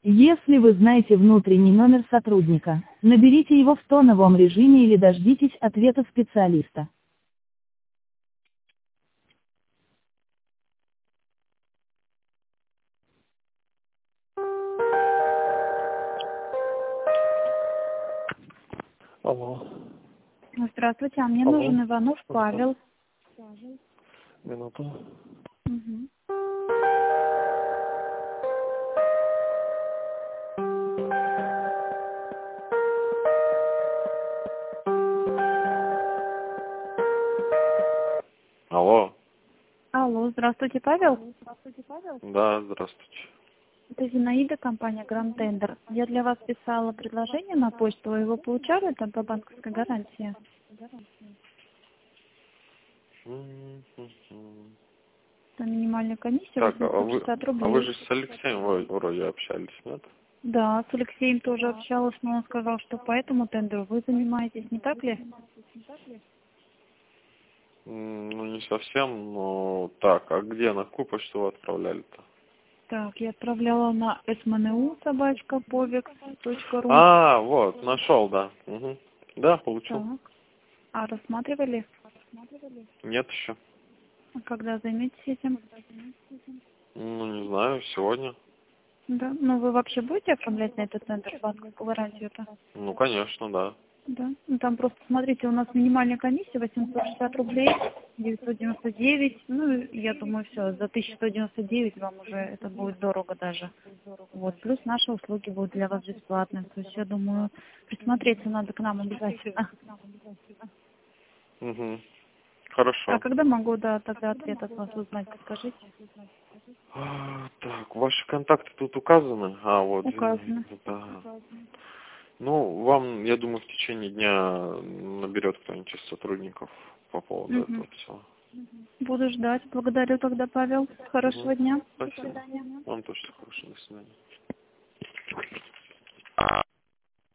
Если вы знаете внутренний номер сотрудника, наберите его в тоновом режиме или дождитесь ответа специалиста. Алло. Здравствуйте, а мне Алло. нужен Иванов Здравствуйте. Павел. Минуту. Мгм. Алло. Алло, здравствуйте, Павел. Да, здравствуйте. Это Зинаида, компания Grand Tender. Я для вас писала предложение на почту, вы его получали там по банковской гарантии? Мгм. Там минимальная комиссия Так, 860 а вы рублей. же с Алексеем вроде общались, нет? Да, с Алексеем тоже общалась, но он сказал, что по этому тендеру вы занимаетесь, не так ли? Ну, не совсем, но так, а где, на какую почту вы отправляли-то? Так, я отправляла на smnu@povex.ru. А, вот, нашел, да. Угу. Да, получил. Так, а рассматривали? Нет еще. А когда займетесь этим? Ну, не знаю, сегодня. Да, ну вы вообще будете оформлять на этот тендер банковскую гарантию-то? Ну, конечно, да. Да, ну там просто, смотрите, у нас минимальная комиссия 860 рублей, 999, ну, я думаю, все, за 1199 вам уже это будет дорого даже. Вот, плюс наши услуги будут для вас бесплатны, то есть я думаю, присмотреться надо к нам обязательно. Угу. А Хорошо. когда могу, да, тогда ответ от вас узнать, подскажите? Так, ваши контакты тут указаны? А, вот, Указано. да. Ну, вам, я думаю, в течение дня наберет кто-нибудь из сотрудников по поводу Угу. этого всего. Буду ждать. Благодарю тогда, Павел. Угу. Хорошего дня. До Спасибо. свидания. Вам тоже хорошего. До свидания.